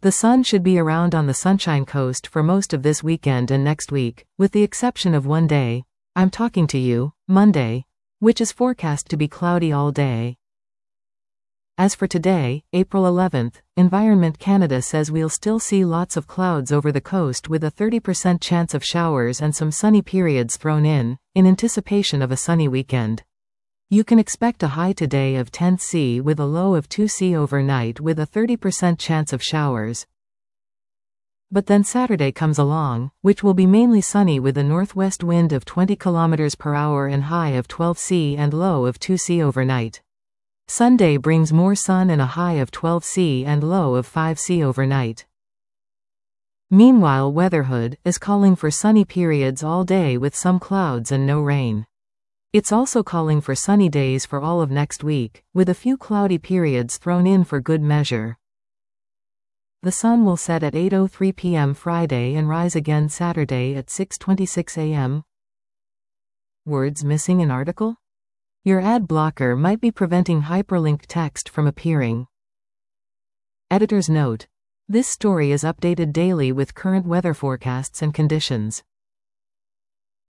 The sun should be around on the Sunshine Coast for most of this weekend and next week, with the exception of one day, I'm talking to you, Monday, which is forecast to be cloudy all day. As for today, April 11th, Environment Canada says we'll still see lots of clouds over the coast with a 30% chance of showers and some sunny periods thrown in anticipation of a sunny weekend. You can expect a high today of 10 C with a low of 2 C overnight with a 30% chance of showers. But then Saturday comes along, which will be mainly sunny with a northwest wind of 20 km per hour and high of 12 C and low of 2 C overnight. Sunday brings more sun and a high of 12 C and low of 5 C overnight. Meanwhile, Weatherhood is calling for sunny periods all day with some clouds and no rain. It's also calling for sunny days for all of next week, with a few cloudy periods thrown in for good measure. The sun will set at 8:03 p.m. Friday and rise again Saturday at 6:26 a.m. Words missing in article? Your ad blocker might be preventing hyperlinked text from appearing. Editor's note: this story is updated daily with current weather forecasts and conditions.